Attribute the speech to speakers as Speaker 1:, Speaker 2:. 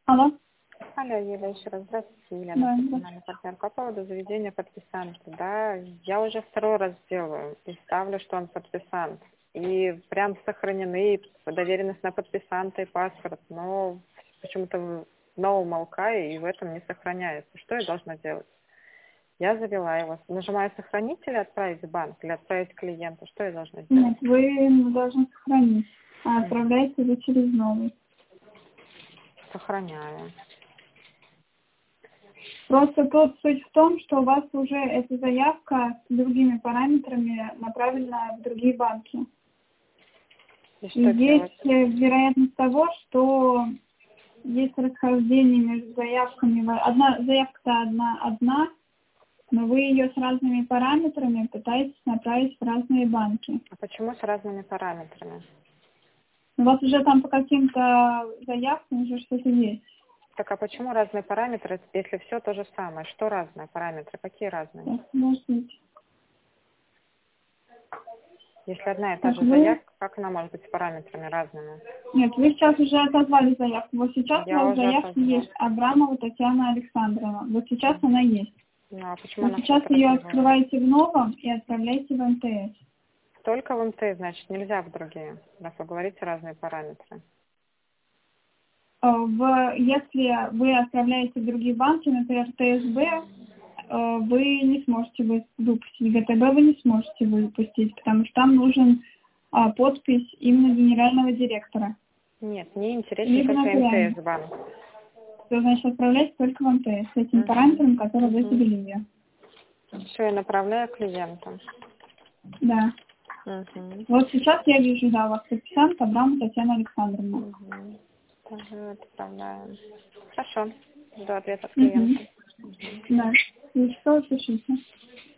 Speaker 1: Алло.
Speaker 2: Алло, Ева, еще раз здравствуйте, Елена,
Speaker 1: Да,
Speaker 2: профессиональный партнер. По поводу заведения подписанта, да, я уже второй раз делаю и ставлю, что он подписант. И прям сохранены доверенность на подписанта и паспорт, но почему-то в новом Алкае и в этом не сохраняется. Что я должна делать? Я завела его. Нажимаю сохранить или отправить в банк, или отправить клиенту. Что я должна сделать?
Speaker 1: Нет, вы должны сохранить, а отправляете вы через новый.
Speaker 2: Сохраняю.
Speaker 1: Просто тут суть в том, что у вас уже эта заявка с другими параметрами направлена в другие банки.
Speaker 2: И
Speaker 1: И
Speaker 2: что делать?
Speaker 1: есть вероятность того, что есть расхождение между заявками. Одна заявка-то одна, но вы ее с разными параметрами пытаетесь направить в разные банки.
Speaker 2: А почему с разными параметрами?
Speaker 1: У вас уже там по каким-то заявкам уже что-то есть.
Speaker 2: Так а почему разные параметры, если все то же самое? Что разные параметры? Какие разные?
Speaker 1: Так, подождите.
Speaker 2: Если одна и та
Speaker 1: Так,
Speaker 2: же
Speaker 1: вы...
Speaker 2: заявка, как она может быть с параметрами разными?
Speaker 1: Нет, вы сейчас уже отозвали заявку. Вот сейчас у
Speaker 2: Я
Speaker 1: вас
Speaker 2: уже
Speaker 1: заявка
Speaker 2: отозвала.
Speaker 1: есть. Абрамова Татьяна Александровна. Вот сейчас она есть.
Speaker 2: Ну а почему
Speaker 1: Вот
Speaker 2: она
Speaker 1: сейчас
Speaker 2: что-то
Speaker 1: ее
Speaker 2: развивает?
Speaker 1: открываете в новом и отправляете в МТС.
Speaker 2: Только в МТ, значит, нельзя в другие, раз вы говорите разные параметры.
Speaker 1: Если вы отправляете в другие банки, например, ТСБ, вы не сможете выпустить. ГТБ вы не сможете выпустить, потому что там нужен подпись именно генерального директора.
Speaker 2: Нет, мне интересен
Speaker 1: Либо
Speaker 2: только
Speaker 1: нотариально.
Speaker 2: МТС банк.
Speaker 1: То значит отправлять только в МТС с этим
Speaker 2: Угу.
Speaker 1: параметром, который вы
Speaker 2: Угу.
Speaker 1: завели ее.
Speaker 2: Все, я направляю клиентам.
Speaker 1: Да.
Speaker 2: Угу.
Speaker 1: Вот сейчас я вижу, да, у вас подписант Абрамова Татьяна Александровна.
Speaker 2: Угу. Ага, отправляем. Хорошо. Жду ответ от
Speaker 1: Угу.
Speaker 2: клиента. Угу.
Speaker 1: Да. И что вы пишите?